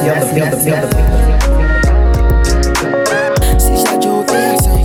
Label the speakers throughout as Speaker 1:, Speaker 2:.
Speaker 1: Si já de ouvir sem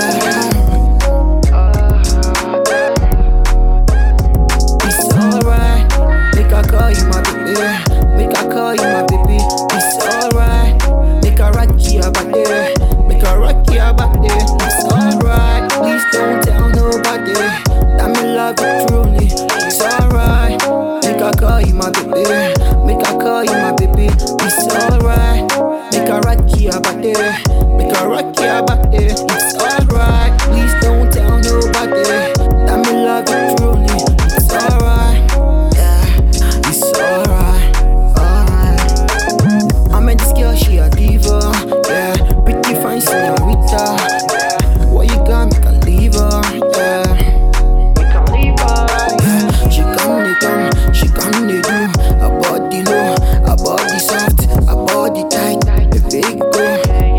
Speaker 1: It's alright, make I call you my baby. Make I call you my baby. It's alright, make I rock you about there. Make I rock you about there. It's alright, please don't tell nobody that me love you truly. It's alright, make I call you my baby. Make I call you my baby. It's alright, make I rock you about there. Make I rock you about there. It's alright, please don't tell nobody that me love you truly. It's alright, yeah, it's alright, alright. I met this girl, she a diva, yeah, pretty fine señorita. What you got, me can leave her, yeah. Me can leave her, yeah. She come they do, her body low, her body soft, her body tight, the big girl.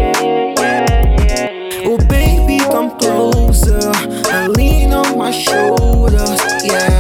Speaker 1: Oh baby, come closer and lean on my shoulders, yeah.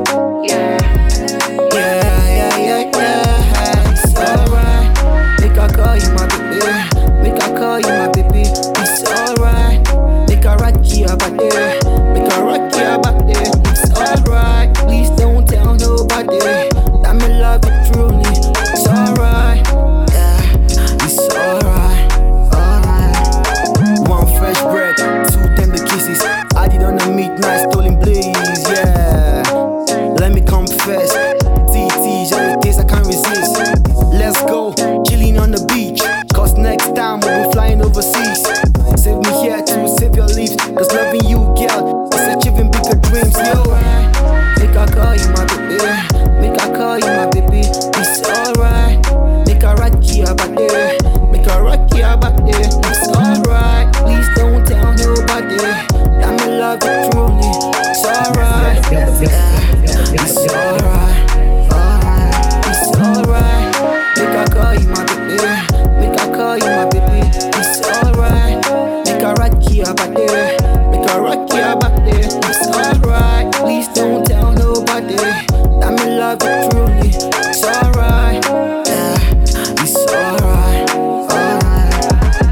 Speaker 1: It's alright, make I call you my baby. Make I call you my baby. It's alright, make I rock you about there. Make I rock you about there. It's alright, please don't tell nobody that me love you truly. It's alright, yeah, it's alright, alright. One fresh bread, two tender kisses. I did on a midnight stolen blaze, yeah. Let me confess, TT, just in case I can't resist. Let's go, chilling on the beach. Cause next time we'll be flying overseas. Save me here to save your lips. Cause loving you, girl, is achieving bigger dreams, yo. Make I call you my baby. Make I call you my baby. It's alright, make I rock you about there. Make I rock you about there. It's alright, please don't tell nobody that me love you truly. It's alright, yeah, it's alright, alright. It's alright, make I call you my baby. Make I call you my baby. It's alright, make I rock you about there. Make I rock you about there. It's alright, please don't tell nobody that me love you truly. It's alright, yeah, it's alright, alright.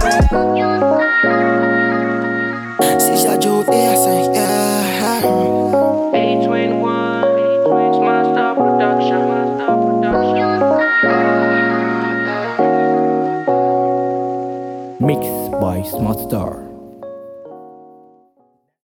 Speaker 1: Si já de ouvir sem
Speaker 2: A21, Smart Star Production.
Speaker 3: Mixed by Smart Star.